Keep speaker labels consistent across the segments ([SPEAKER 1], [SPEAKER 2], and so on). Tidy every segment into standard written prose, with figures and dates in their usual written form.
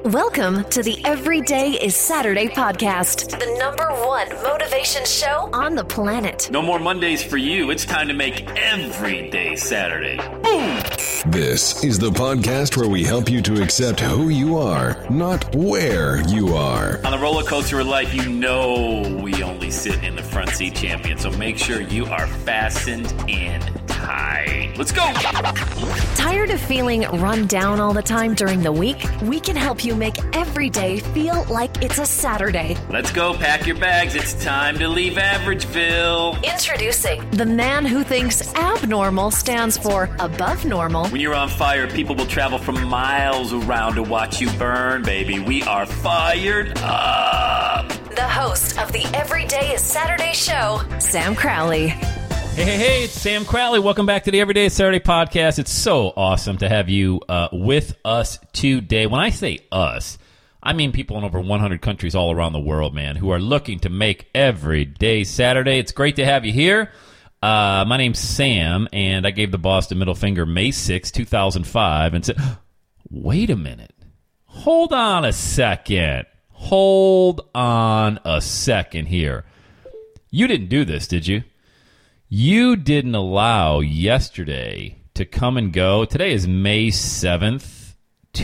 [SPEAKER 1] Welcome to the Everyday is Saturday podcast, the #1 motivation show on the planet.
[SPEAKER 2] No more Mondays for you. It's time to make every day Saturday. Boom!
[SPEAKER 3] This is the podcast where we help you to accept who you are, not where you are.
[SPEAKER 2] On the roller coaster of life, you know we only sit in the front seat, champion. So make sure you are fastened in tight. Let's go!
[SPEAKER 1] Tired of feeling run down all the time during the week? We can help you make every day feel like it's a Saturday.
[SPEAKER 2] Let's go. Pack your bags. It's time to leave Averageville.
[SPEAKER 1] Introducing the man who thinks abnormal stands for above normal.
[SPEAKER 2] When you're on fire, people will travel from miles around to watch you burn, baby. We are fired up.
[SPEAKER 1] The host of the Everyday is Saturday show, Sam Crowley.
[SPEAKER 4] Hey, it's Sam Crowley. Welcome back to the Everyday Saturday podcast. It's so awesome to have you with us today. When I say us, I mean people in over 100 countries all around the world, man, who are looking to make every day Saturday. It's great to have you here. My name's Sam, and I gave the boss the middle finger May 6, 2005, and said, wait a minute. Hold on a second. Hold on a second here. You didn't do this, did you? You didn't allow yesterday to come and go. Today is May 7th,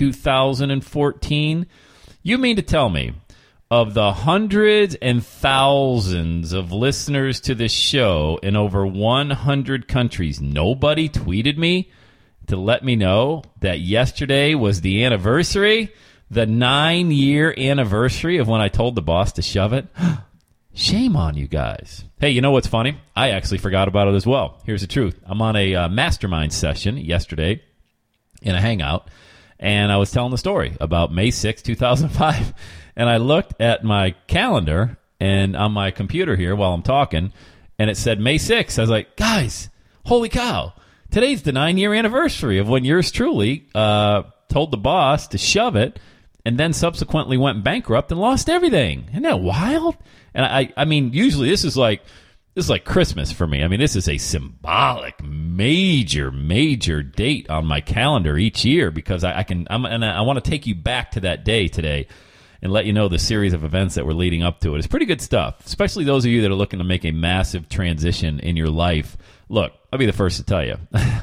[SPEAKER 4] 2014. You mean to tell me, of the hundreds and thousands of listeners to this show in over 100 countries, nobody tweeted me to let me know that yesterday was the anniversary, the 9-year anniversary of when I told the boss to shove it? Shame on you guys. Hey, you know what's funny? I actually forgot about it as well. Here's the truth. I'm on a mastermind session yesterday in a hangout, and I was telling the story about May 6, 2005, and I looked at my calendar and on my computer here while I'm talking, and it said May 6. I was like, guys, holy cow. Today's the 9-year anniversary of when yours truly told the boss to shove it, and then subsequently went bankrupt and lost everything. Isn't that wild? And I mean, usually this is like Christmas for me. I mean, this is a symbolic, major date on my calendar each year because I want to take you back to that day today and let you know the series of events that were leading up to it. It's pretty good stuff, especially those of you that are looking to make a massive transition in your life. Look, I'll be the first to tell you,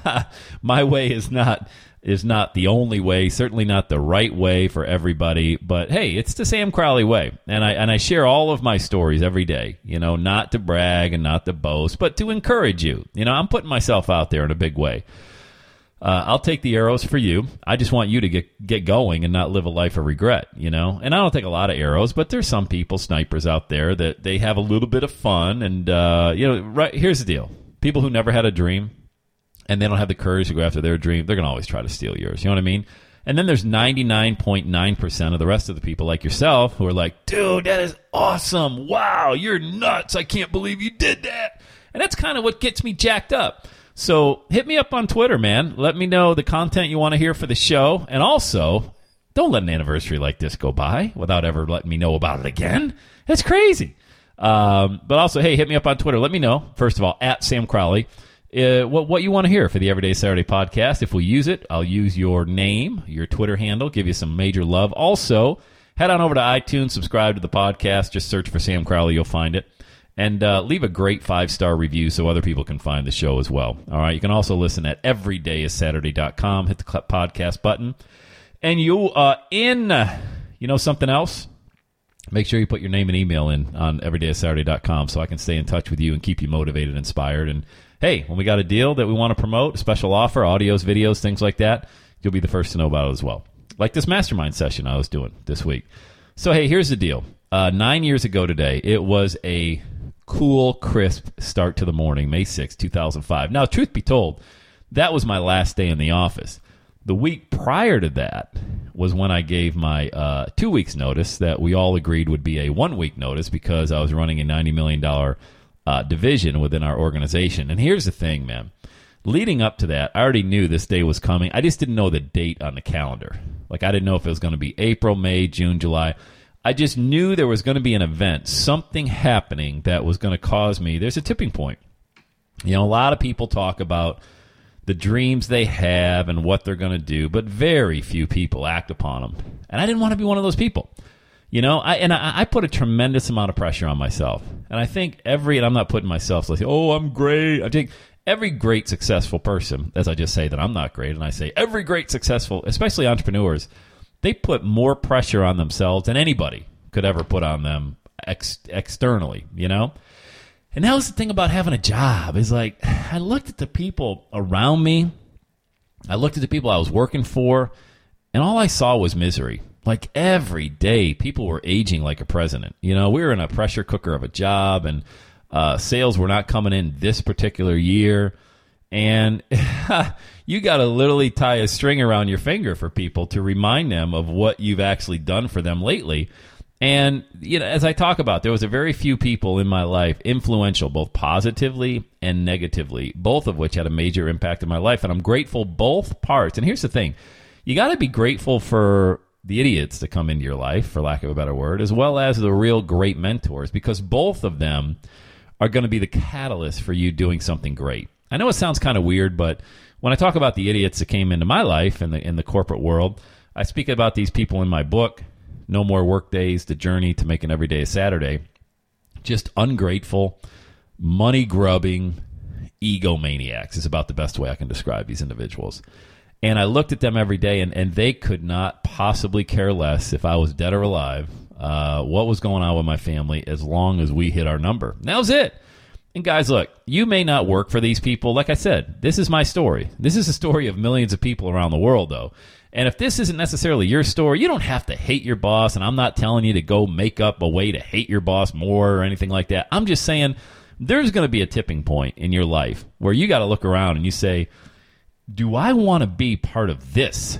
[SPEAKER 4] my way is not the only way, certainly not the right way for everybody, but hey, it's the Sam Crowley way. And I share all of my stories every day, you know, not to brag and not to boast, but to encourage you. You know, I'm putting myself out there in a big way. I'll take the arrows for you. I just want you to get going and not live a life of regret, you know. And I don't take a lot of arrows, but there's some people, snipers out there, that they have a little bit of fun. And, you know, right, here's the deal. People who never had a dream, and they don't have the courage to go after their dream, they're going to always try to steal yours. You know what I mean? And then there's 99.9% of the rest of the people like yourself who are like, dude, that is awesome. Wow, you're nuts. I can't believe you did that. And that's kind of what gets me jacked up. So hit me up on Twitter, man. Let me know the content you want to hear for the show. And also, don't let an anniversary like this go by without ever letting me know about it again. That's crazy. But also, hey, hit me up on Twitter. Let me know, first of all, at Sam Crowley. What you want to hear for the Everyday Saturday podcast. If we use it, I'll use your name, your Twitter handle, give you some major love. Also, head on over to iTunes, subscribe to the podcast. Just search for Sam Crowley. You'll find it. And leave a great 5-star review so other people can find the show as well. All right. You can also listen at everydayissaturday.com. Hit the podcast button. And you know something else? Make sure you put your name and email in on everydayissaturday.com so I can stay in touch with you and keep you motivated and inspired. And hey, when we got a deal that we want to promote, a special offer, audios, videos, things like that, you'll be the first to know about it as well. Like this mastermind session I was doing this week. So, hey, here's the deal. 9 years ago today, it was a cool, crisp start to the morning, May 6, 2005. Now, truth be told, that was my last day in the office. The week prior to that was when I gave my 2 weeks notice that we all agreed would be a 1 week notice because I was running a $90 million division within our organization. And here's the thing, man. Leading up to that, I already knew this day was coming. I just didn't know the date on the calendar. Like, I didn't know if it was going to be April, May, June, July. I just knew there was going to be an event, something happening that was going to cause me. There's a tipping point. You know, a lot of people talk about the dreams they have and what they're going to do, but very few people act upon them. And I didn't want to be one of those people. You know, I put a tremendous amount of pressure on myself. And I think and I'm not putting myself like, oh, I'm great. I think every great successful person, as I just say that I'm not great, and I say every great successful, especially entrepreneurs, they put more pressure on themselves than anybody could ever put on them externally, you know? And that was the thing about having a job is like, I looked at the people around me. I looked at the people I was working for, and all I saw was misery. Like every day, people were aging like a president. You know, we were in a pressure cooker of a job, and sales were not coming in this particular year. And you got to literally tie a string around your finger for people to remind them of what you've actually done for them lately. And, you know, as I talk about, there was a very few people in my life influential, both positively and negatively, both of which had a major impact in my life. And I'm grateful both parts. And here's the thing. You got to be grateful for the idiots that come into your life, for lack of a better word, as well as the real great mentors, because both of them are going to be the catalyst for you doing something great. I know it sounds kind of weird, but when I talk about the idiots that came into my life in the corporate world, I speak about these people in my book, No More Work Days, The Journey to Making Every Day a Saturday. Just ungrateful, money-grubbing egomaniacs is about the best way I can describe these individuals. And I looked at them every day, and they could not possibly care less if I was dead or alive what was going on with my family as long as we hit our number. And that was it. And guys, look, you may not work for these people. Like I said, this is my story. This is a story of millions of people around the world, though. And if this isn't necessarily your story, you don't have to hate your boss, and I'm not telling you to go make up a way to hate your boss more or anything like that. I'm just saying there's going to be a tipping point in your life where you got to look around and you say, do I want to be part of this?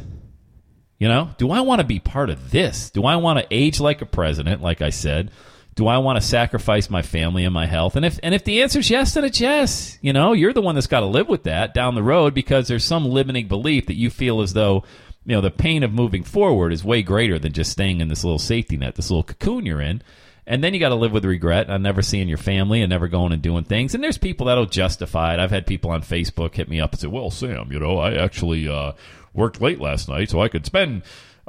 [SPEAKER 4] You know, do I want to be part of this? Do I want to age like a president, like I said? Do I want to sacrifice my family and my health? And if the answer is yes, then it's yes. You know, you're the one that's got to live with that down the road because there's some limiting belief that you feel as though, you know, the pain of moving forward is way greater than just staying in this little safety net, this little cocoon you're in. And then you got to live with regret on never seeing your family and never going and doing things. And there's people that'll justify it. I've had people on Facebook hit me up and say, well, Sam, you know, I actually worked late last night so I could spend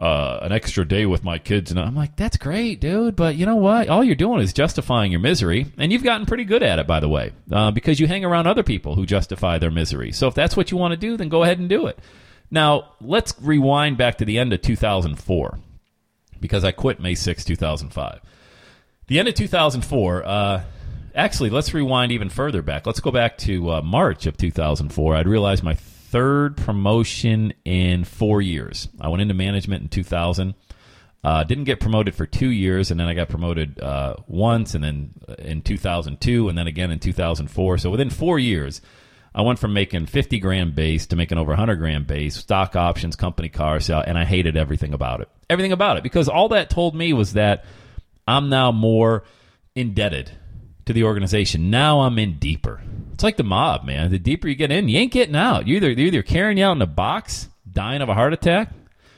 [SPEAKER 4] an extra day with my kids. And I'm like, that's great, dude. But you know what? All you're doing is justifying your misery. And you've gotten pretty good at it, by the way, because you hang around other people who justify their misery. So if that's what you want to do, then go ahead and do it. Now, let's rewind back to the end of 2004 because I quit May 6, 2005. The end of 2004, actually, let's rewind even further back. Let's go back to March of 2004. I'd realized my third promotion in 4 years. I went into management in 2000, didn't get promoted for 2 years, and then I got promoted once, and then in 2002, and then again in 2004. So within 4 years, I went from making $50,000 base to making over $100,000 base, stock options, company cars, and I hated everything about it. Everything about it, because all that told me was that I'm now more indebted to the organization. Now I'm in deeper. It's like the mob, man. The deeper you get in, you ain't getting out. You're either carrying you out in a box, dying of a heart attack,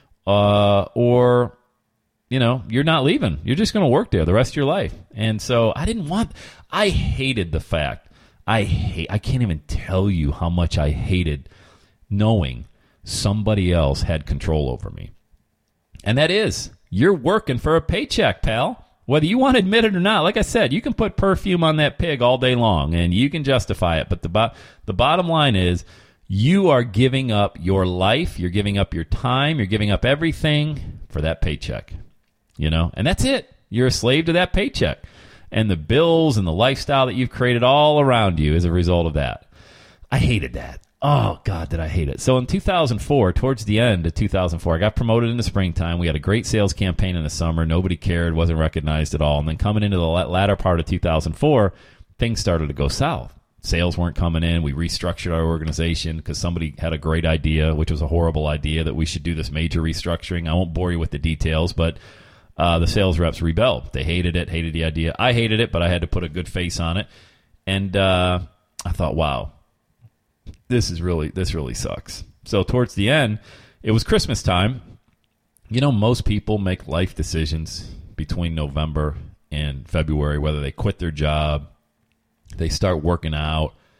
[SPEAKER 4] or, you know, you're not leaving. You're just going to work there the rest of your life. And so I hated the fact. I can't even tell you how much I hated knowing somebody else had control over me. And that is, you're working for a paycheck, pal. Whether you want to admit it or not, like I said, you can put perfume on that pig all day long, and you can justify it. But the bottom line is you are giving up your life, you're giving up your time, you're giving up everything for that paycheck. You know, and that's it. You're a slave to that paycheck. And the bills and the lifestyle that you've created all around you as a result of that. I hated that. Oh, God, did I hate it. So in 2004, towards the end of 2004, I got promoted in the springtime. We had a great sales campaign in the summer. Nobody cared, wasn't recognized at all. And then coming into the latter part of 2004, things started to go south. Sales weren't coming in. We restructured our organization because somebody had a great idea, which was a horrible idea, that we should do this major restructuring. I won't bore you with the details, but the sales reps rebelled. They hated it, hated the idea. I hated it, but I had to put a good face on it. And I thought, wow. This really sucks. So towards the end, it was Christmas time. You know, most people make life decisions between November and February, whether they quit their job, they start working out,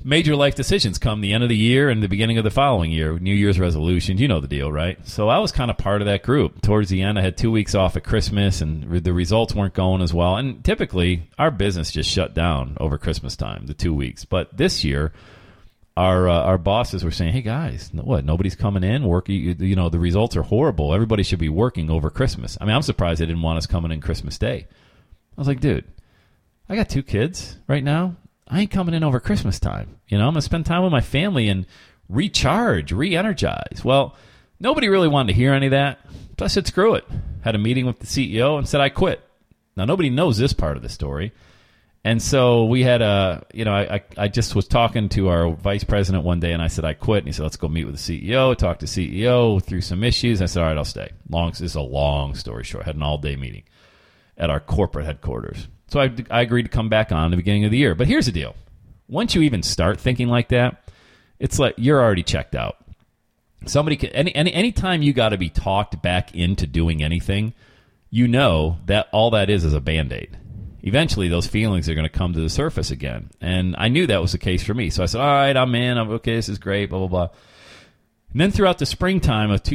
[SPEAKER 4] major life decisions come the end of the year and the beginning of the following year, New Year's resolutions. You know the deal, right? So I was kind of part of that group. Towards the end, I had 2 weeks off at Christmas, and the results weren't going as well. And typically, our business just shut down over Christmas time, the 2 weeks. But this year, our bosses were saying, hey, guys, what, nobody's coming in? You know, the results are horrible. Everybody should be working over Christmas. I mean, I'm surprised they didn't want us coming in Christmas Day. I was like, dude, I got 2 kids right now. I ain't coming in over Christmas time. You know, I'm going to spend time with my family and recharge, re-energize. Well, nobody really wanted to hear any of that. So I said, screw it. Had a meeting with the CEO and said, I quit. Now, nobody knows this part of the story. And so we had I just was talking to our vice president one day, and I said, I quit. And he said, let's go meet with the CEO, talk to the CEO through some issues. I said, all right, I'll stay. This is a long story short. I had an all-day meeting at our corporate headquarters. So I agreed to come back on the beginning of the year. But here's the deal. Once you even start thinking like that, it's like you're already checked out. Somebody can, any time you got to be talked back into doing anything, you know that all that is a Band-Aid. Eventually, those feelings are going to come to the surface again. And I knew that was the case for me. So I said, all right, I'm in. I'm okay. This is great, blah, blah, blah. And then throughout the springtime of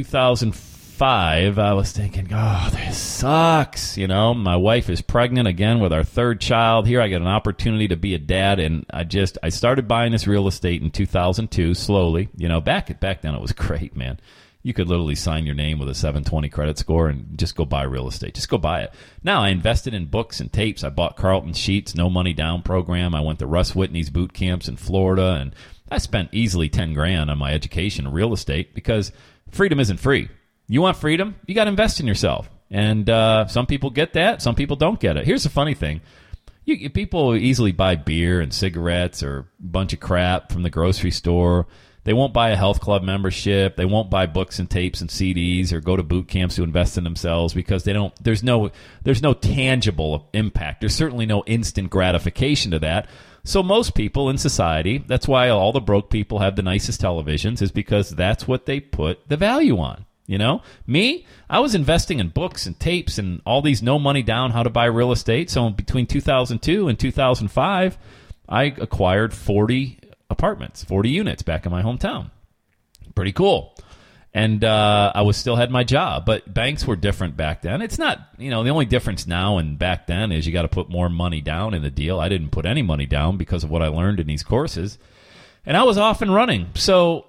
[SPEAKER 4] 2005, I was thinking, oh, this sucks. You know, my wife is pregnant again with our 3rd child. Here I get an opportunity to be a dad. And I started buying this real estate in 2002 slowly. You know, back then it was great, man. You could literally sign your name with a 720 credit score and just go buy real estate. Just go buy it. Now, I invested in books and tapes. I bought Carlton Sheets, no money down program. I went to Russ Whitney's boot camps in Florida, and I spent easily $10,000 on my education in real estate because freedom isn't free. You want freedom? You got to invest in yourself. And some people get that. Some people don't get it. Here's the funny thing. People easily buy beer and cigarettes or a bunch of crap from the grocery store. They won't buy a health club membership. They won't buy books and tapes and CDs or go to boot camps to invest in themselves because they don't. There's no tangible impact. There's certainly no instant gratification to that. So most people in society, that's why all the broke people have the nicest televisions, is because that's what they put the value on. You know, me, I was investing in books and tapes and all these no money down how to buy real estate. So between 2002 and 2005, I acquired 40 apartments, 40 units back in my hometown. Pretty cool. And I still had my job, but banks were different back then. It's not, you know, the only difference now and back then is you got to put more money down in the deal. I didn't put any money down because of what I learned in these courses. And I was off and running. So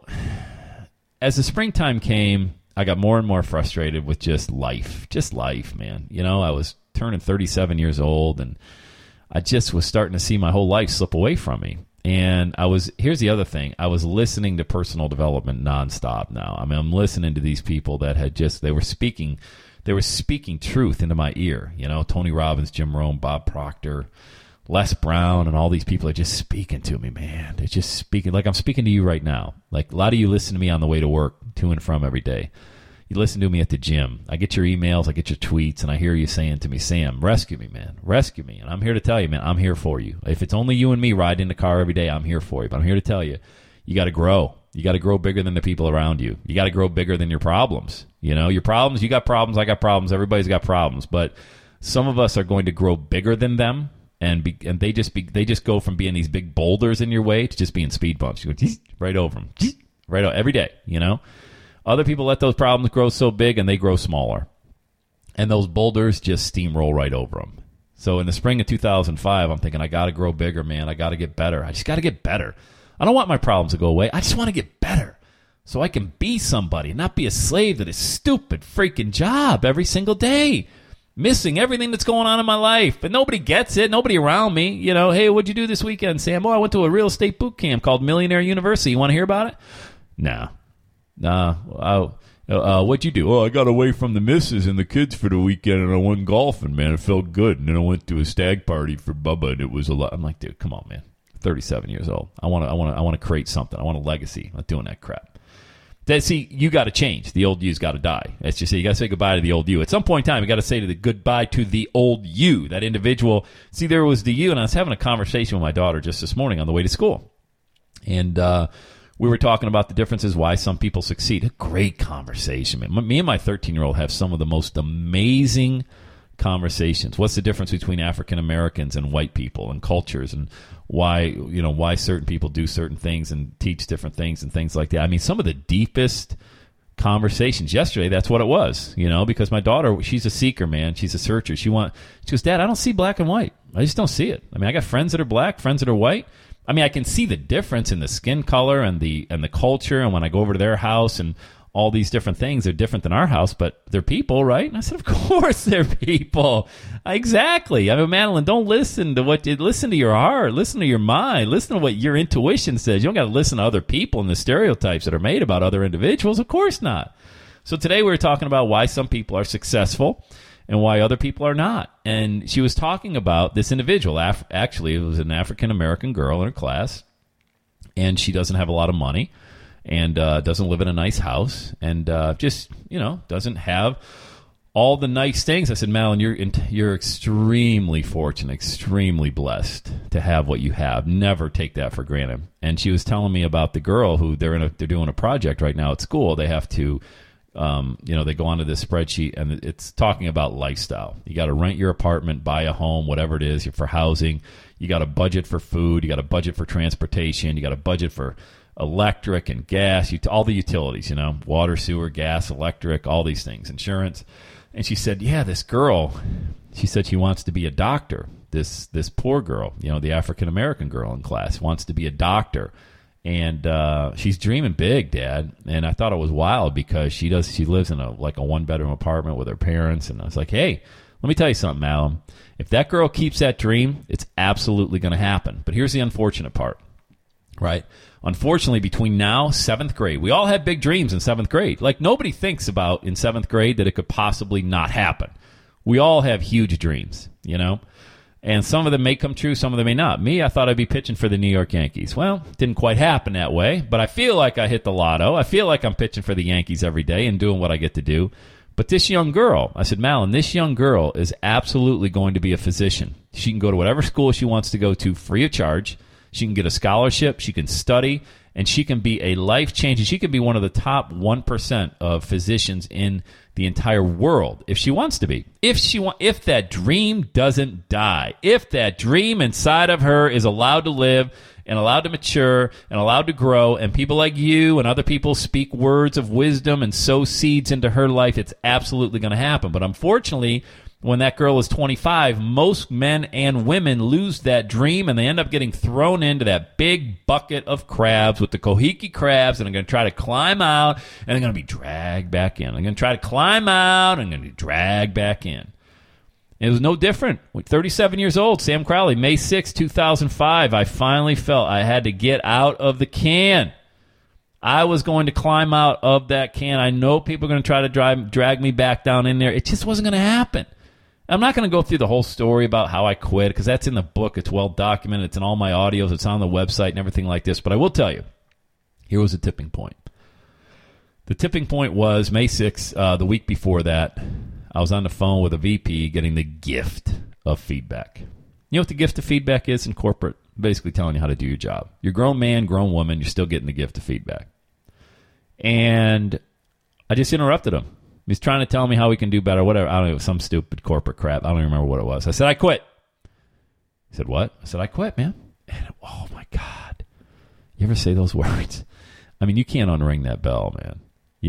[SPEAKER 4] as the springtime came, I got more and more frustrated with just life, man. You know, I was turning 37 years old, and I just was starting to see my whole life slip away from me. And here's the other thing. I was listening to personal development nonstop now. I mean, I'm listening to these people that they were speaking truth into my ear. You know, Tony Robbins, Jim Rohn, Bob Proctor, Les Brown, and all these people are just speaking to me, man. They're just speaking like I'm speaking to you right now. Like a lot of you listen to me on the way to work, to and from every day. You listen to me at the gym. I get your emails, I get your tweets, and I hear you saying to me, Sam, rescue me, man. Rescue me. And I'm here to tell you, man, I'm here for you. If it's only you and me riding in the car every day, I'm here for you. But I'm here to tell you, you got to grow. You got to grow bigger than the people around you. You got to grow bigger than your problems. You know, your problems, you got problems, I got problems, everybody's got problems. But some of us are going to grow bigger than them, and they just go from being these big boulders in your way to just being speed bumps. You go right over them, right over, every day, you know. Other people let those problems grow so big and they grow smaller. And those boulders just steamroll right over them. So in the spring of 2005, I'm thinking, I got to grow bigger, man. I got to get better. I just got to get better. I don't want my problems to go away. I just want to get better so I can be somebody and not be a slave to this stupid freaking job every single day, missing everything that's going on in my life. But nobody gets it. Nobody around me. You know, hey, what'd you do this weekend, Sam? Oh, I went to a real estate boot camp called Millionaire University. You want to hear about it? No. What'd you do? Oh, I got away from the missus and the kids for the weekend, and I went golfing, man. It felt good. And then I went to a stag party for Bubba, and it was a lot. I'm like, dude, come on, man. 37 years old. I want to create something. I want a legacy. I'm not doing that crap. See, you got to change. The old you's got to die. That's just it. You got to say goodbye to the old you. At some point in time, you got to say goodbye to the old you, that individual. See, there was the you, and I was having a conversation with my daughter just this morning on the way to school. And, we were talking about the differences, why some people succeed. A great conversation, man. Me and my 13-year-old have some of the most amazing conversations. What's the difference between African Americans and white people and cultures, and why certain people do certain things and teach different things and things like that. I mean, some of the deepest conversations yesterday, that's what it was, because my daughter, she's a seeker, man. She's a searcher. She goes, Dad, I don't see black and white. I just don't see it. I mean, I got friends that are black, friends that are white. I mean, I can see the difference in the skin color and the culture, and when I go over to their house and all these different things are different than our house, but they're people, right? And I said, of course they're people. Exactly. I mean, Madeline, don't listen to your heart, listen to your mind, listen to what your intuition says. You don't got to listen to other people and the stereotypes that are made about other individuals. Of course not. So today we were talking about why some people are successful and why other people are not. And she was talking about this individual. Actually, it was an African-American girl in her class, and she doesn't have a lot of money. And doesn't live in a nice house, and just doesn't have all the nice things. I said, Madeline, you're extremely fortunate, extremely blessed to have what you have. Never take that for granted. And she was telling me about the girl who they're doing a project right now at school. They have to, they go onto this spreadsheet, and it's talking about lifestyle. You got to rent your apartment, buy a home, whatever it is for housing. You got a budget for food. You got a budget for transportation. You got a budget for electric and gas, all the utilities, water, sewer, gas, electric, all these things, insurance. And she said, yeah, this girl, she said she wants to be a doctor. This poor girl, the African-American girl in class, wants to be a doctor. And she's dreaming big, Dad. And I thought it was wild because she lives in a one-bedroom apartment with her parents. And I was like, hey, let me tell you something, Malum. If that girl keeps that dream, it's absolutely going to happen. But here's the unfortunate part, right? Unfortunately, between now, 7th grade, we all had big dreams in 7th grade. Like, nobody thinks about in 7th grade that it could possibly not happen. We all have huge dreams, and some of them may come true, some of them may not. Me, I thought I'd be pitching for the New York Yankees. Well, it didn't quite happen that way, but I feel like I hit the lotto. I feel like I'm pitching for the Yankees every day and doing what I get to do. But this young girl, I said, Malin, this young girl is absolutely going to be a physician. She can go to whatever school she wants to go to free of charge. She can get a scholarship, she can study, and she can be a life-changing. She can be one of the top 1% of physicians in the entire world if she wants to be. If that dream doesn't die, if that dream inside of her is allowed to live and allowed to mature and allowed to grow, and people like you and other people speak words of wisdom and sow seeds into her life, it's absolutely going to happen. But unfortunately, when that girl is 25, most men and women lose that dream, and they end up getting thrown into that big bucket of crabs with the Kohiki crabs, and they're going to try to climb out, and they're going to be dragged back in. They're going to try to climb out, and going to be dragged back in. It was no different. 37 years old, Sam Crowley, May 6, 2005, I finally felt I had to get out of the can. I was going to climb out of that can. I know people are going to try to drag me back down in there. It just wasn't going to happen. I'm not going to go through the whole story about how I quit, because that's in the book. It's well documented. It's in all my audios. It's on the website and everything like this. But I will tell you, here was a tipping point. The tipping point was May 6th, the week before that. I was on the phone with a VP getting the gift of feedback. You know what the gift of feedback is in corporate? Basically telling you how to do your job. You're a grown man, grown woman. You're still getting the gift of feedback. And I just interrupted him. He's trying to tell me how we can do better, whatever. I don't know, some stupid corporate crap. I don't even remember what it was. I said, I quit. He said, what? I said, I quit, man. And, oh, my God. You ever say those words? I mean, you can't unring that bell, man.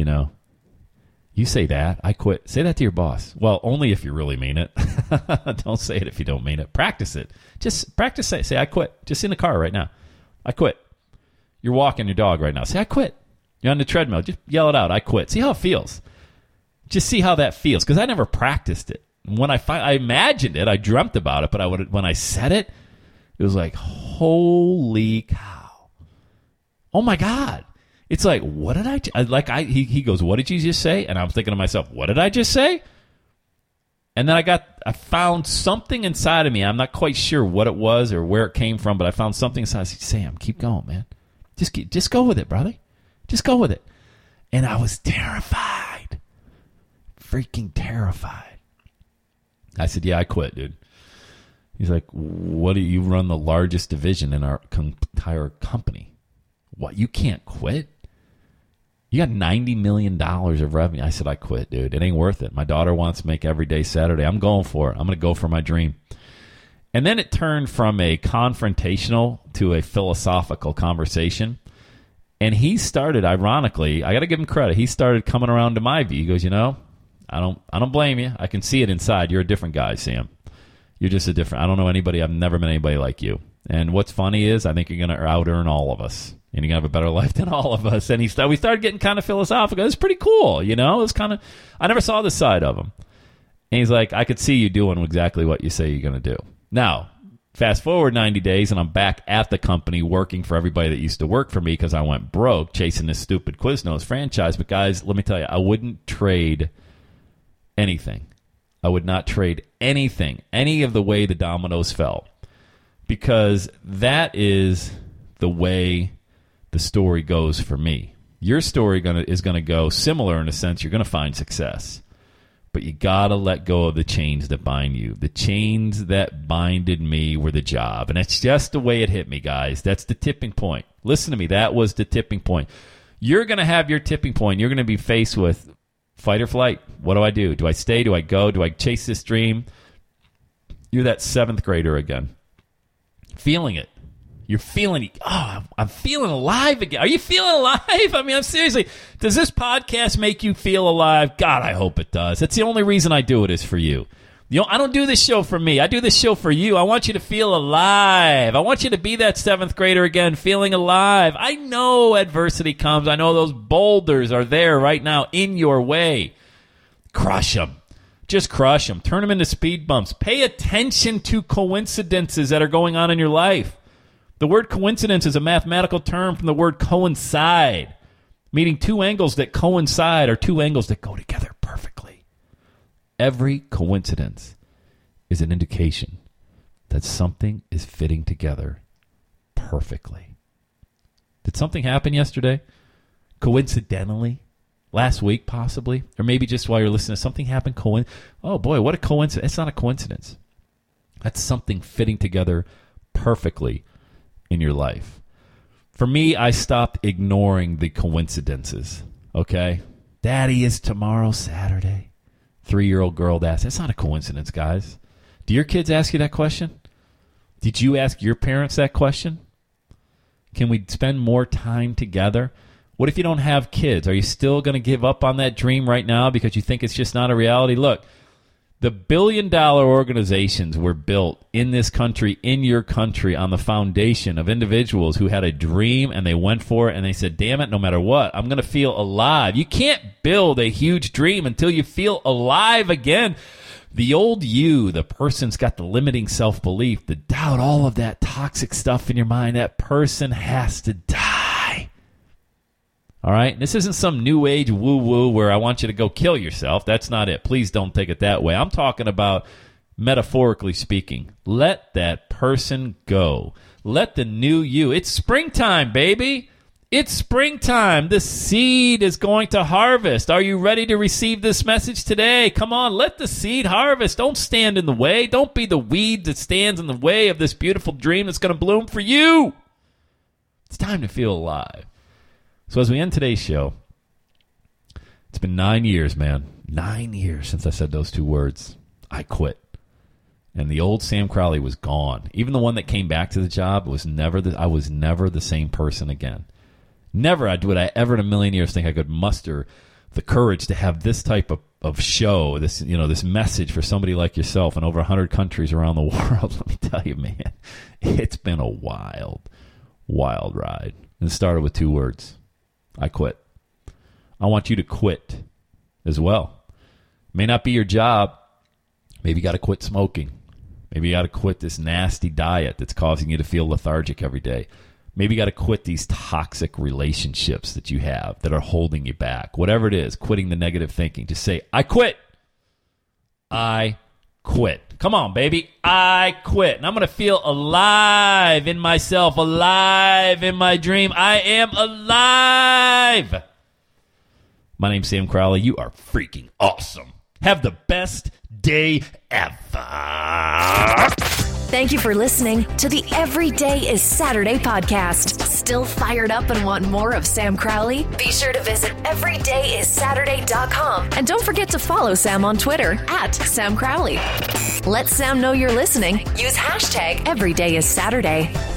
[SPEAKER 4] You say that, I quit. Say that to your boss. Well, only if you really mean it. Don't say it if you don't mean it. Practice it. Just practice say I quit. Just in the car right now. I quit. You're walking your dog right now. Say, I quit. You're on the treadmill. Just yell it out. I quit. See how it feels. Just see how that feels, because I never practiced it. When I imagined it, I dreamt about it, but when I said it, it was like, holy cow. Oh, my God. It's like, what did he goes, what did you just say? And I'm thinking to myself, what did I just say? And then I found something inside of me. I'm not quite sure what it was or where it came from, but I found something inside. I said, Sam, keep going, man. Just go with it, brother. Just go with it. And I was terrified. Freaking terrified. I said, yeah, I quit, dude. He's like, what do you run the largest division in our entire company? What, you can't quit? You got $90 million of revenue. I said, I quit, dude. It ain't worth it. My daughter wants to make every day Saturday. I'm going for it. I'm going to go for my dream. And then it turned from a confrontational to a philosophical conversation. And he started, ironically, I got to give him credit. He started coming around to my view. He goes, I don't blame you. I can see it inside. You're a different guy, Sam. You're just a different. I don't know anybody. I've never met anybody like you. And what's funny is I think you're going to out-earn all of us. And you're going to have a better life than all of us. And we started getting kind of philosophical. It's pretty cool, It was kind of, I never saw this side of him. And he's like, I could see you doing exactly what you say you're going to do. Now, fast forward 90 days, and I'm back at the company working for everybody that used to work for me because I went broke chasing this stupid Quiznos franchise. But guys, let me tell you, I wouldn't trade anything. I would not trade anything, any of the way the dominoes fell. Because that is the way the story goes for me. Your story is going to go similar in a sense. You're going to find success. But you got to let go of the chains that bind you. The chains that binded me were the job. And it's just the way it hit me, guys. That's the tipping point. Listen to me. That was the tipping point. You're going to have your tipping point. You're going to be faced with fight or flight. What do I do? Do I stay? Do I go? Do I chase this dream? You're that 7th grader again. Feeling it. You're feeling, I'm feeling alive again. Are you feeling alive? I mean, I'm seriously, does this podcast make you feel alive? God, I hope it does. That's the only reason I do it is for you. I don't do this show for me. I do this show for you. I want you to feel alive. I want you to be that 7th grader again, feeling alive. I know adversity comes. I know those boulders are there right now in your way. Crush them. Just crush them. Turn them into speed bumps. Pay attention to coincidences that are going on in your life. The word coincidence is a mathematical term from the word coincide, meaning two angles that coincide are two angles that go together perfectly. Every coincidence is an indication that something is fitting together perfectly. Did something happen yesterday? Coincidentally? Last week, possibly? Or maybe just while you're listening, something happened. Oh, boy, what a coincidence. It's not a coincidence. That's something fitting together perfectly in your life. For me, I stopped ignoring the coincidences, okay? Daddy, is tomorrow Saturday? 3-year-old girl asks. That's not a coincidence, guys. Do your kids ask you that question? Did you ask your parents that question? Can we spend more time together? What if you don't have kids? Are you still going to give up on that dream right now because you think it's just not a reality? Look, the billion-dollar organizations were built in this country, in your country, on the foundation of individuals who had a dream and they went for it and they said, damn it, no matter what, I'm going to feel alive. You can't build a huge dream until you feel alive again. The old you, the person's got the limiting self-belief, the doubt, all of that toxic stuff in your mind, that person has to die. All right? This isn't some new age woo-woo where I want you to go kill yourself. That's not it. Please don't take it that way. I'm talking about, metaphorically speaking, let that person go. Let the new you. It's springtime, baby. It's springtime. The seed is going to harvest. Are you ready to receive this message today? Come on, let the seed harvest. Don't stand in the way. Don't be the weed that stands in the way of this beautiful dream that's going to bloom for you. It's time to feel alive. So as we end today's show, it's been 9 years, man. 9 years since I said those two words. I quit. And the old Sam Crowley was gone. Even the one that came back to the job I was never the same person again. Never would I ever in a million years think I could muster the courage to have this type of show, this message for somebody like yourself in over 100 countries around the world. Let me tell you, man, it's been a wild, wild ride. And it started with two words. I quit. I want you to quit as well. May not be your job. Maybe you got to quit smoking. Maybe you got to quit this nasty diet that's causing you to feel lethargic every day. Maybe you got to quit these toxic relationships that you have that are holding you back. Whatever it is, quitting the negative thinking. Just say, I quit. I quit. Come on, baby. I quit. And I'm going to feel alive in myself, alive in my dream. I am alive. My name's Sam Crowley. You are freaking awesome. Have the best day ever.
[SPEAKER 1] Thank you for listening to the Every Day is Saturday podcast. Still fired up and want more of Sam Crowley? Be sure to visit everydayissaturday.com. And don't forget to follow Sam on Twitter @Sam Crowley. Let Sam know you're listening. Use hashtag EverydayIsSaturday.